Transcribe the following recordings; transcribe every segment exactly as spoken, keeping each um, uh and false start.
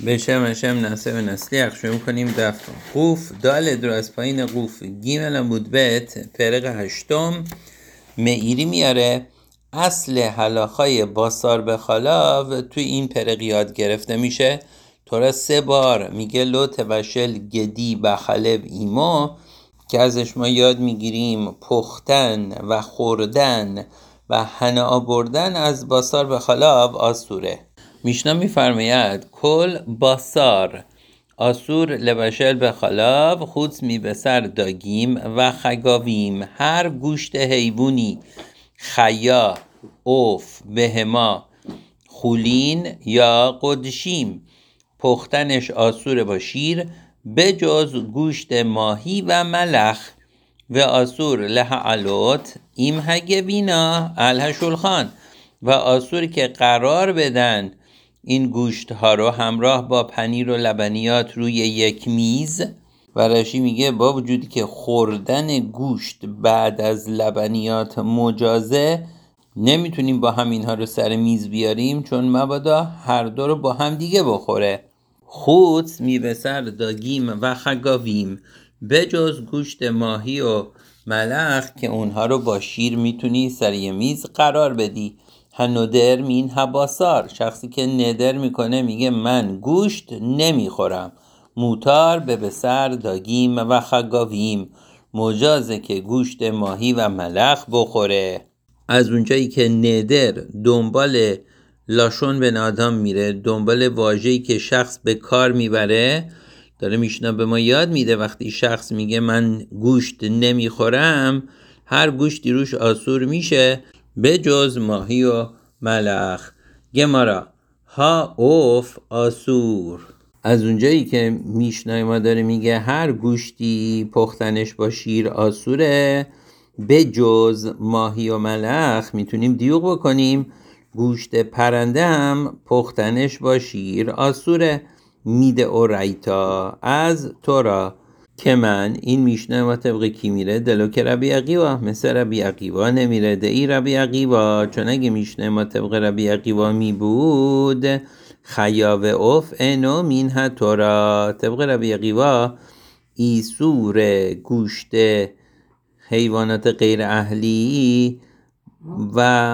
بشم اشم نسه و نسلیخ شروع کنیم دفت قوف دال در از پایین قوف گیمل مدبت پرق هشتم معیری میاره. اصل حلاخای باسار به خلاو توی این پرق یاد گرفته میشه. طورا سه بار میگه لو تبشل گدی بخلب ایمو که ازش ما یاد میگیریم پختن و خوردن و هنه بردن از باسار به خلاو آسوره. میشنا میفرماید کل باسار آسور لبشل به خلاو خود می بسر داگیم و خگاویم. هر گوشت حیوانی خیا، اوف، بهما، خولین یا قدشیم پختنش آسور با شیر به جز گوشت ماهی و ملخ و آسور له علوت ایم هگه بینا اله شلخان و آسور که قرار بدن این گوشت ها رو همراه با پنیر و لبنیات روی یک میز. و رشی میگه با وجودی که خوردن گوشت بعد از لبنیات مجازه، نمیتونیم با هم اینها رو سر میز بیاریم چون مبادا هر دو رو با هم دیگه بخوره. خود میبسر داگیم و خگاویم به جز گوشت ماهی و ملخ که اونها رو با شیر میتونی سر یه میز قرار بدی. هنودر مین هباسار، شخصی که ندر میکنه میگه من گوشت نمیخورم، موتار به بسر داگیم و خگاویم، مجازه که گوشت ماهی و ملخ بخوره. از اونجایی که ندر دنبال لاشون به آدم میره، دنبال واژه‌ای که شخص به کار میبره، داره میشنا به ما یاد میده وقتی شخص میگه من گوشت نمیخورم، هر گوشتی روش آسور میشه به جز ماهی و ملخ. گمارا ها اوف آسور. از اونجایی که میشنای ما داره میگه هر گوشتی پختنش با شیر آسوره به جز ماهی و ملخ، میتونیم دیوق بکنیم گوشت پرنده هم پختنش با شیر آسوره. میده او ریتا از تورا که من این میشنه ما طبق کی میره دلو که ربی عقیوا مثل ربی عقیوا نمیره دهی ربی عقیوا، چون اگه میشنه ما طبق ربی عقیوا می بود خیا و اوف اینو مینها تورا، طبق ربی عقیوا ایسور گوشت حیوانات غیر اهلی و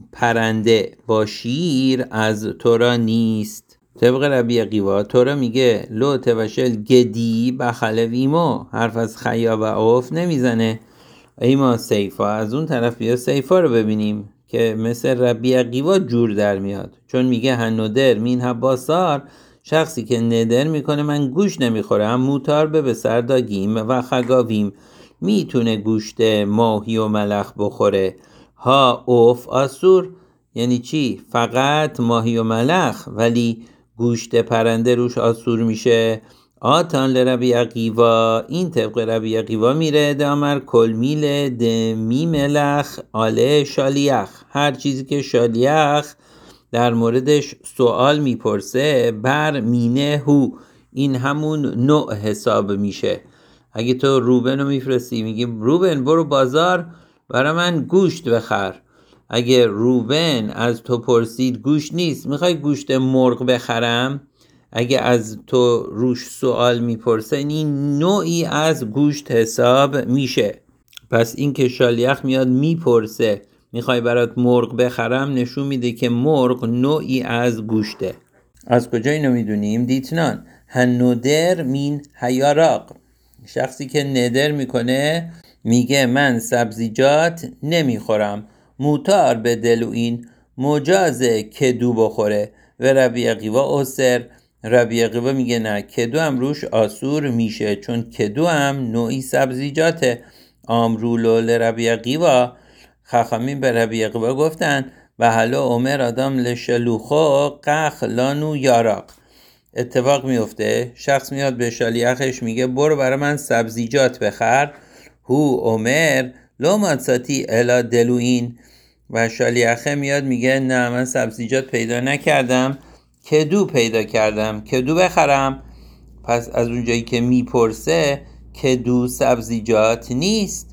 پرنده با شیر از تورا نیست. طبق ربی عقیوا تورا میگه لو تبشل گدی بخلب ایمو، حرف از خیا و اوف نمیزنه. ایما سیفا، از اون طرف بیا سیفا رو ببینیم که مثل ربی عقیوا جور در میاد، چون میگه هنودر مین هباسار، شخصی که ندر میکنه من گوشت نمیخورم، موتار به بسر داگیم و خگاویم، میتونه گوشت ماهی و ملخ بخوره. ها اوف آسور یعنی چی؟ فقط ماهی و ملخ، ولی گوشت پرنده روش آسور میشه. آتان لربی عقیوا، این طبق ربی عقیوا میره دامر کل میل دمی ملخ آله شالیخ، هر چیزی که شالیخ در موردش سوال میپرسه بر مینه هو، این همون نوع حساب میشه. اگه تو روبن رو میفرستی میگی روبن برو بازار برای من گوشت بخر، اگه روبن از تو پرسید گوشت نیست میخوای گوشت مرغ بخرم، اگه از تو روش سوال میپرسه این نوعی از گوشت حساب میشه. پس این که شالیخ میاد میپرسه میخوای برات مرغ بخرم نشون میده که مرغ نوعی از گوشته. از کجا اینو میدونیم؟ دیتنان هنودر مین هیاراق، شخصی که ندر میکنه میگه من سبزیجات نمیخورم، موتار به دلو این مجازه کدو بخوره. و ربی عقیوا اوسر، ربی عقیوا میگه نه کدو هم روش آسور میشه چون کدو هم نوعی سبزیجاته. آمرولو لربی عقیوا، خخامین به ربی عقیوا گفتن و حالا عمر آدم لشلوخو قخ لانو یاراق، اتفاق میفته شخص میاد به شالیخش میگه برو برای من سبزیجات بخر، هو عمر لو ماتساتی الا دلوین، و شالیخه میاد میگه نه من سبزیجات پیدا نکردم، کدو پیدا کردم، کدو بخرم. پس از اونجایی که میپرسه کدو سبزیجات نیست.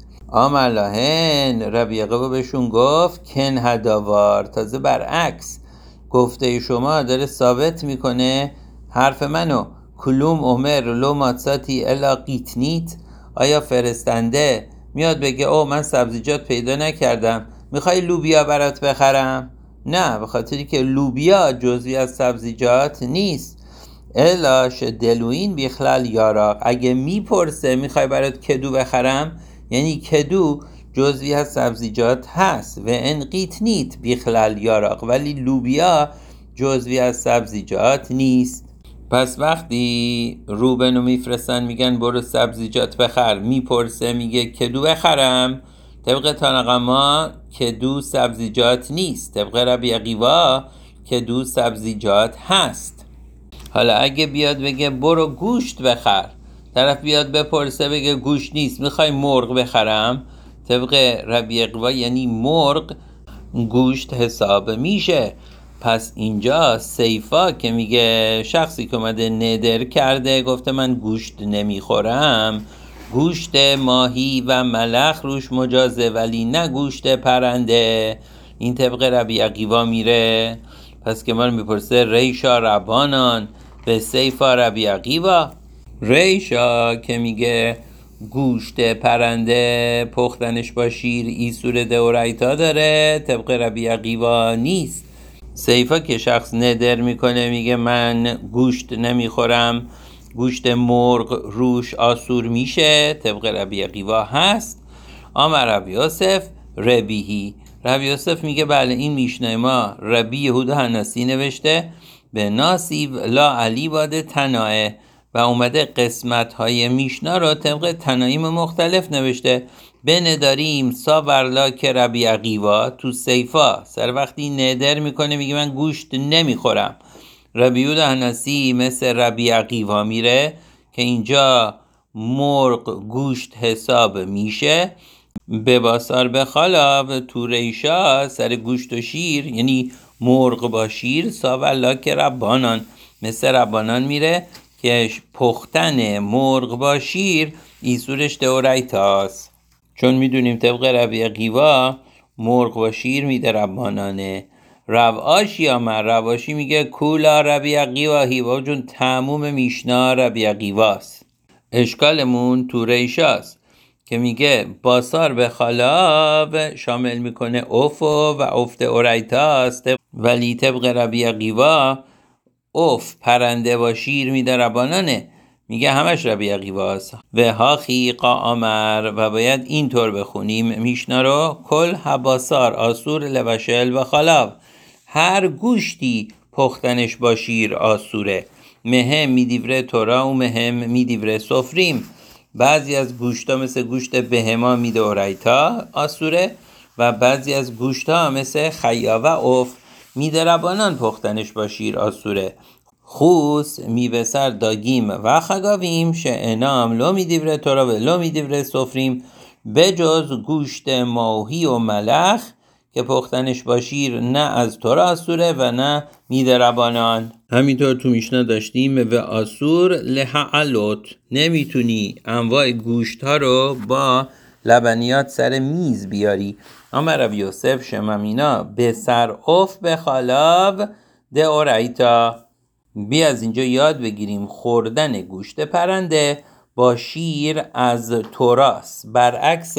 آملاهن ربی عقیوا بهشون گفت کن هداوار، تازه برعکس گفته شما داره ثابت میکنه حرف منو کلوم عمر لو ماتساتی الا قیتنیت، آیا فرستنده میاد بگه او من سبزیجات پیدا نکردم، میخوای لوبیا برات بخرم؟ نه، به خاطری که لوبیا جزوی از سبزیجات نیست. الاش دلوین بیخلال یاراق، اگه میپرسه میخوای برات کدو بخرم، یعنی کدو جزوی از سبزیجات هست. و ان قیتنیت بیخلال یاراق، ولی لوبیا جزوی از سبزیجات نیست. پس وقتی روبنو میفرستن میگن برو سبزیجات بخر، میپرسه میگه کدو بخرم، طبق تاناقاما کدو سبزیجات نیست، طبق ربی عقیوا کدو سبزیجات هست. حالا اگه بیاد بگه برو گوشت بخر، طرف بیاد بپرسه بگه گوشت نیست، میخوای مرغ بخرم، طبق ربی عقیوا یعنی مرغ گوشت حساب میشه. پس اینجا سیفا که میگه شخصی که اومده ندر کرده گفته من گوشت نمیخورم، گوشت ماهی و ملخ روش مجازه ولی نه گوشت پرنده، این طبق ربی عقیوا میره. پس که ما میپرسه ریشا ربانان به سیفا ربی عقیوا، ریشا که میگه گوشت پرنده پختنش با شیر ایسور دورایتا داره، طبق ربی عقیوا نیست. سیفا که شخص ندر میکنه میگه من گوشت نمیخورم، گوشت مرغ روش آسور میشه، طبق ربی عقیوا هست. آمر ربی یوسف ربیهی، ربی یوسف میگه بله این میشنه ما ربی یهودا هناسی نوشته به ناسیب لا علی باده تنائه، و اومده قسمت های میشنا رو طبق تنایم مختلف نوشته. به نداریم سا ورلا که ربی عقیوا تو سیفا سر وقتی ندر میکنه میگه من گوشت نمیخورم، ربی یهودا هناسی مثل ربی عقیوا میره که اینجا مرغ گوشت حساب میشه. به باسار به خالا تو ریشا سر گوشت و شیر یعنی مرغ با شیر ساولا که ربانان مثل ربانان میره که پختن مرغ با شیر ایسورش دورایتاست، چون میدونیم طبق ربی عقیوا مرغ با شیر میده ربانانه. رواشی آمر، رواشی میگه کولا ربی عقیوا هیوا، چون تموم میشنا ربی عقیواست. اشکالمون تو ریشاست که میگه باسار به خلاو شامل میکنه اوفو و افت اورایتاست، ولی طبق ربی عقیوا اوف پرنده با شیر میده ربانانه، میگه همش ربی عقیواست. و هاخی قامر، و باید اینطور بخونیم میشنا رو کل حباسار آسور لبشل و خلاو، هر گوشتی پختنش با شیر آسوره، مهم میدیوره تورا و مهم میدیوره سفریم. بعضی از گوشتا مثل گوشت بهما میده اورایتا آسوره، و بعضی از گوشتا مثل خیا و اوف میده ربانان پختنش با شیر آسوره. خوس میبسر داگیم و خگاویم شعنام لو میدیوره تورا و لو میدیوره سفریم، بجز گوشت ماهی و ملخ که پختنش با شیر نه از تورا آسوره و نه میده ربانان. همینطور تو میشنا داشتیم و آسور لحعلوت، نمیتونی انواع گوشت ها رو با لبنیات سر میز بیاری. اما ربی یوسف شممینا به سر اوف به خالاو ده اورایتا، بی از اینجا یاد بگیریم خوردن گوشت پرنده با شیر از توراس، برعکس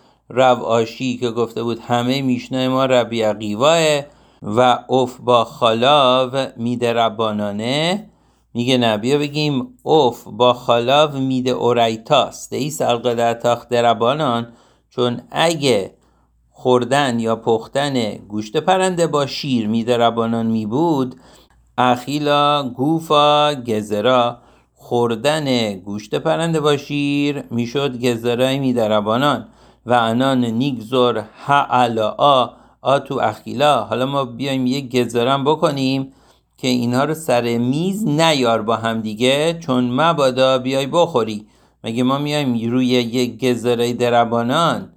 رواشی که گفته بود همه میشنای ما ربی عقیواه و اوف با خالاو میده ربانانه، میگه نبیا بگیم اوف با خالاو میده اورایتاست ای سلقه در تاخت ربانان، چون اگه خوردن یا پختن گوشت پرنده با شیر میده ربانان می بود، اخیلا گوفا گزرا، خوردن گوشت پرنده با شیر میشد گزرای میده ربانان، و انان نیگزور هعلا آ آ تو اخیلا. حالا ما بیایم یک گزرم بکنیم که اینها رو سر میز نیار با هم دیگه، چون مبادا بیای بخوری. مگه ما میایم روی یک گزرای دربانان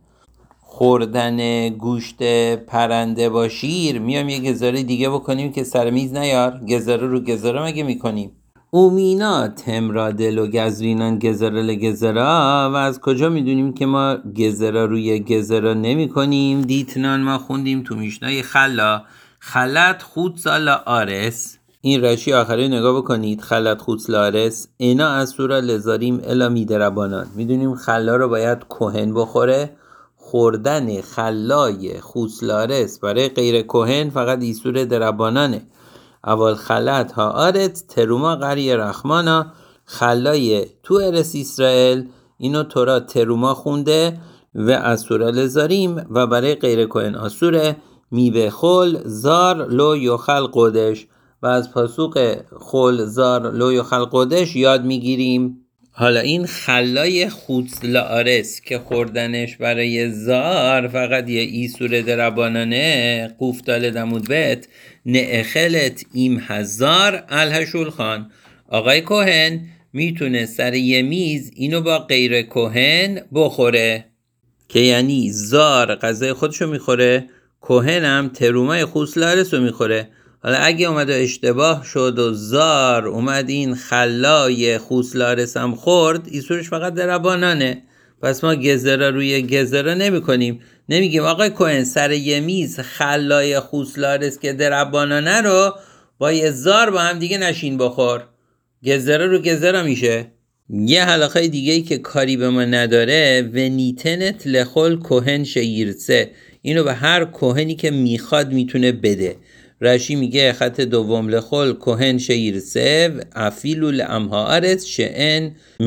خوردن گوشت پرنده با شیر میایم یک گزاره دیگه بکنیم که سر میز نیار؟ گزاره رو گزاره مگه میکنیم؟ اومینا تمرا دل و گزوینان گزاره لگزرا، و از کجا میدونیم که ما گزاره روی گزاره نمی کنیم؟ دیتنان ما خوندیم تو میشنای خلا خلط خود سالا آرس، این رشی آخری نگاه بکنید. خلط خوص لارس اینا از سورا لزاریم الا میدربانان. میدونیم خلا رو باید کهن بخوره. خوردن خلای خوص لارس برای غیر کهن فقط ایسور دربانانه. اول خلط ها آرت تروما قری رحمانا. خلای تو ارس اسرائیل اینو تورا تروما خونده و از سورا لزاریم و برای غیر کهن آسوره. میوه خل زار لو یخل قدش و از پاسوق خل زار لو یخل قدش یاد میگیریم. حالا این خلای خوص لارس که خوردنش برای زار فقط یه ایسور دربانانه قوفتال دمود بت نعخلت ایم هزار الهشول خان. آقای کهن میتونه سر یه میز اینو با غیر کهن بخوره که یعنی زار غذای خودشو میخوره، کهن هم ترومای خوص لارس رو میخوره. حالا اگه اومد و اشتباه شد و زار اومد این خلای خوص لارس هم خورد، ایسورش فقط دربانانه. پس ما گزرا روی گزرا نمی کنیم. نمیگیم آقای کهن سر یه میز خلای خوص لارس که دربانانه رو با یه زار با هم دیگه نشین بخور. گزرا رو گزرا میشه. یه حلقه دیگه ای که کاری به ما نداره و نیتنت لخل کهن شیرسه. اینو به هر کهنی که میخواد میتونه بده. رشی میگه خط دوم لخل کهن شیرسه افیلو لامها آرس شئن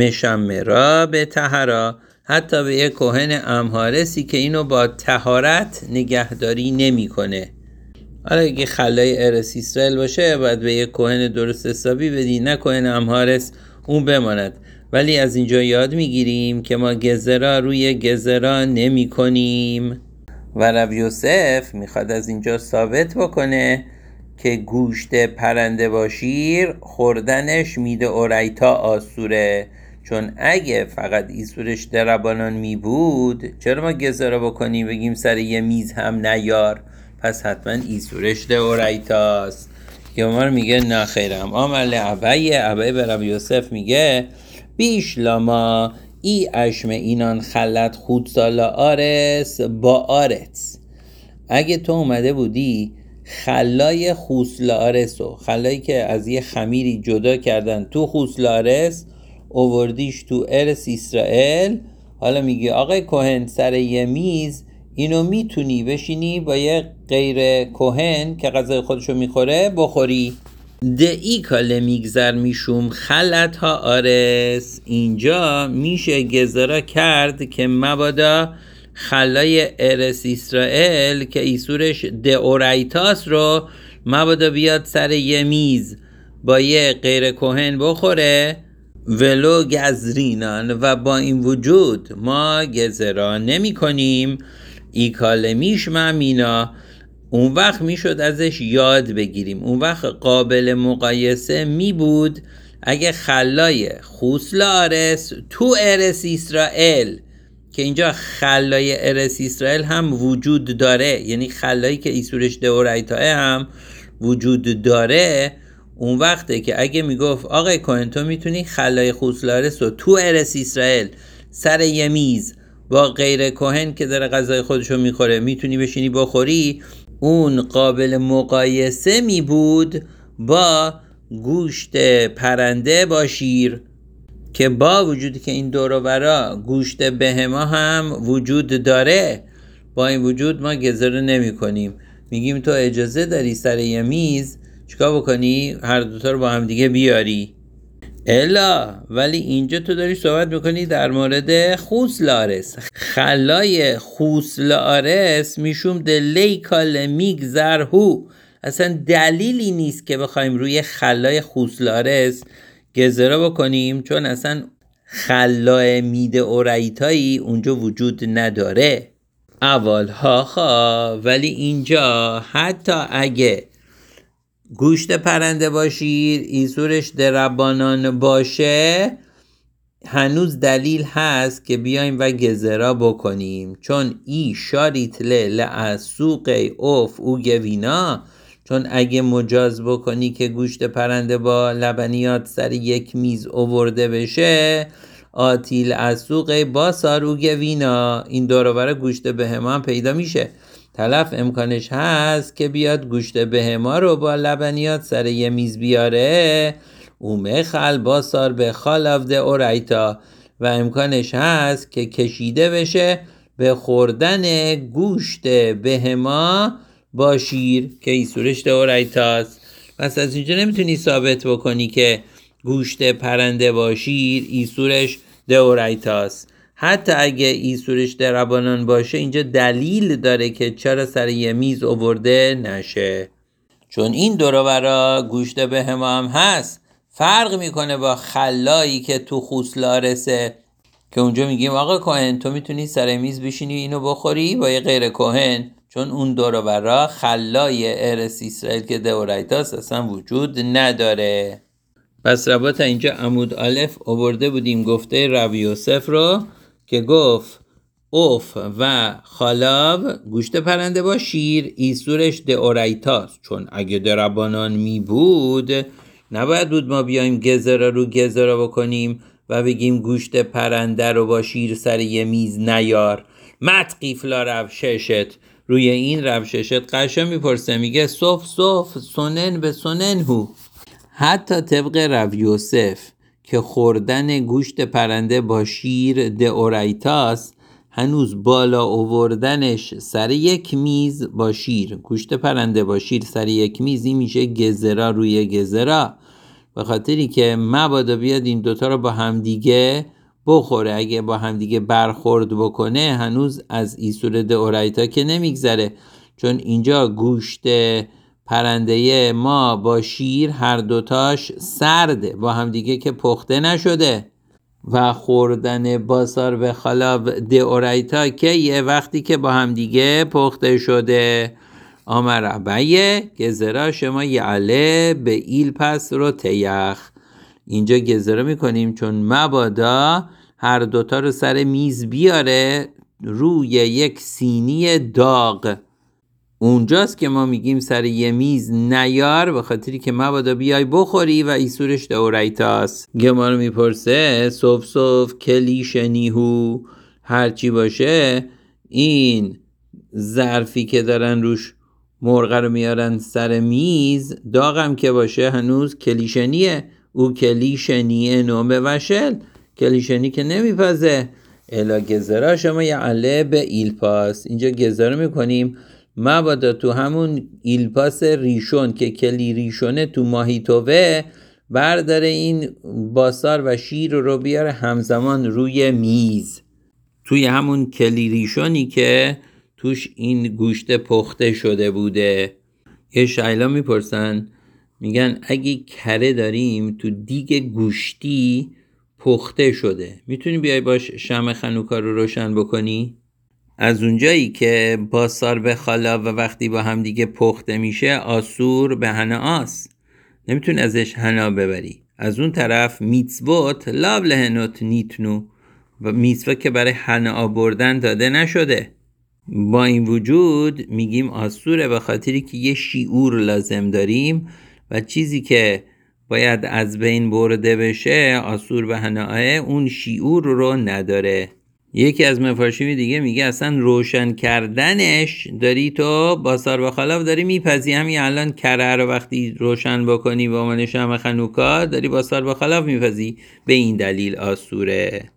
مشمرا به طهارا. حتی به یه کهن امهارسی که اینو با طهارت نگهداری نمیکنه. حالا اگه خلای ارس اسرائیل باشه باید به یه کهن درست حسابی بدی، نه کهن امهارس اون بماند. ولی از اینجا یاد میگیریم که ما گزرا روی گزرا نمی کنیم. و رب یوسف میخواد از اینجا ثابت بکنه که گوشت پرنده با شیر خوردنش میده اوریتا آسوره. چون اگه فقط ایسورش دربانان می بود چرا ما گزرا بکنیم بگیم سر یه میز هم نیار؟ پس حتما ایسورش ده اوریتاست. که عمر میگه نه خیرم عمل عبای عبای به رب یوسف میگه بیش لاما ای اشم اینان خلط خودسالا آرس با آرت. اگه تو اومده بودی خلای خوص لارس و خلایی که از یه خمیری جدا کردن تو خوص لارس اووردیش تو ارس اسرائیل، حالا میگی آقای کهن سر یه میز اینو میتونی بشینی با یه غیر کهن که غذای خودشو میخوره بخوری. دعی کاله میگذر میشوم خلط ها آرس. اینجا میشه گزارا کرد که مبادا خلای ارس اسرائیل که ایسورش دئورایتاس رو مبادا بیاد سر یه میز با یه غیر کهن بخوره ولو گزرینان و با این وجود ما گزرا نمی کنیم. ای کاله میشم مینا. اون وقت میشد ازش یاد بگیریم. اون وقت قابل مقایسه می بود اگه خلای خوص لارس تو ارس اسرائیل که اینجا خلای ارس اسرائیل هم وجود داره، یعنی خلایی که ایسورش دئورایتا هم وجود داره، اون وقته که اگه میگفت آقای کهن تو میتونی خلای خوص لارس رو تو ارس اسرائیل سر یه میز با غیر کهن که داره غذای خودشو میخوره میتونی بشینی بخوری، اون قابل مقایسه می بود با گوشت پرنده با شیر که با وجودی که این دور و برا گوشت بهما هم وجود داره، با این وجود ما گزره نمی کنیم. میگیم تو اجازه داری سر یه میز چیکار بکنی؟ هر دوتا رو با هم دیگه بیاری. الا ولی اینجا تو داری صحبت میکنی در مورد خوص لارس. خلای خوص لارس میشوم دلی کال میگذر هو. اصلا دلیلی نیست که بخوایم روی خلای خوص لارس گزرا بکنیم، چون اصلا خلای میده اورایتایی اونجا وجود نداره. اول ها خوا ولی اینجا حتی اگه گوشت پرنده باشیر ایسورش دربانان باشه هنوز دلیل هست که بیایم و گزرا بکنیم، چون ای شاریتله لعسوق اوف او گوینا. چون اگه مجاز بکنی که گوشت پرنده با لبنیات سر یک میز آورده بشه آتیل اسوق با سارو گوینا، این دور و بر گوشت بهمان پیدا میشه. تلف امکانش هست که بیاد گوشت بهما رو با لبنیات سر یه میز بیاره او مخل باسار به خالاف ده اورایتا و امکانش هست که کشیده بشه به خوردن گوشت بهما با شیر که ایسورش ده اورایتاست. پس از اینجا نمیتونی ثابت بکنی که گوشت پرنده با شیر ایسورش ده اورایتاست. حتی اگه ایسورش ده ربانان باشه اینجا دلیل داره که چرا سر یه میز آورده نشه، چون این دور و برا گوشت بهما هم هست. فرق میکنه با خلایی که تو خوسلارسه که اونجا میگیم آقا کهن تو میتونی سر میز بشینی اینو بخوری با یه غیر کهن، چون اون دور و برا خلای ارس اسرائیل که ده اورایتاست اصلا وجود نداره. پس رباط اینجا عمود الف آورده بودیم گفته رب یوسف رو که گفت اوف و خالاو گوشت پرنده با شیر ایسورش ده اورایتاست، چون اگه ده ربانان می بود نباید بود ما بیایم گزرا رو گزرا بکنیم و بگیم گوشت پرنده رو با شیر سر یه میز نیار. متقیفلا رب ششت، روی این رب ششت قشا میپرسه میگه صف صف سنن به سنن هو. حتی طبق رب یوسف که خوردن گوشت پرنده با شیر ده اورایتاست، هنوز بالا آوردنش سر یک میز با شیر، گوشت پرنده با شیر سر یک میزی میشه گزرا روی گزرا، به خاطری که مبادا بیاد این دوتا رو با همدیگه بخوره. اگه با همدیگه برخورد بکنه هنوز از ایسور ده اورایتا که نمیگذره، چون اینجا گوشت پرنده ما با شیر هر دوتاش سرده، با همدیگه که پخته نشده. و خوردن باسار به خلاف ده اورایتا که یه وقتی که با همدیگه پخته شده. آمر عبیه گزرا شما یعله به ایل پس رو تیخ، اینجا گزرا میکنیم چون مبادا هر دوتا رو سر میز بیاره روی یک سینی داغ. اونجاست که ما میگیم سر یه میز نیار، به خاطری که مبادا بیای بخوری و ایسورش ده اورایتاست. گمارو میپرسه صف صف کلیشنیهو، هرچی باشه این ظرفی که دارن روش مرغ رو میارن سر میز داغم که باشه هنوز کلیشنیه. او کلیشنیه نومه وشل، کلیشنی که نمیپزه. الا گزرا شما یعله به ایلپاس، اینجا گزرا میکنیم مبادا تو همون ایلپاس ریشون که کلی ریشونه تو ماهیتوه برداره این باسار و شیر رو بیاره همزمان روی میز، توی همون کلی ریشونی که توش این گوشت پخته شده بوده. یه شایلا میپرسن میگن اگه کره داریم تو دیگ گوشتی پخته شده میتونی بیای باش شمع خنوکا رو روشن بکنی؟ از اونجایی که باسار به خالا و وقتی با هم دیگه پخته میشه آسور به هناس، نمیتونی ازش هنا ببری. از اون طرف میتزوت لاب لهنوت نیتنو، و میتزوا که برای هنا بردن داده نشده. با این وجود میگیم آسوره به خاطری که یه شیعور لازم داریم و چیزی که باید از بین برده بشه آسور به هناه اون شیعور رو نداره. یکی از مفاشیم دیگه میگه اصلا روشن کردنش داری تو باسار و خلاف داری میپذی، همین الان کره رو وقتی روشن بکنی با من شمع خنوکا داری باسار و خلاف میپذی، به این دلیل آسوره.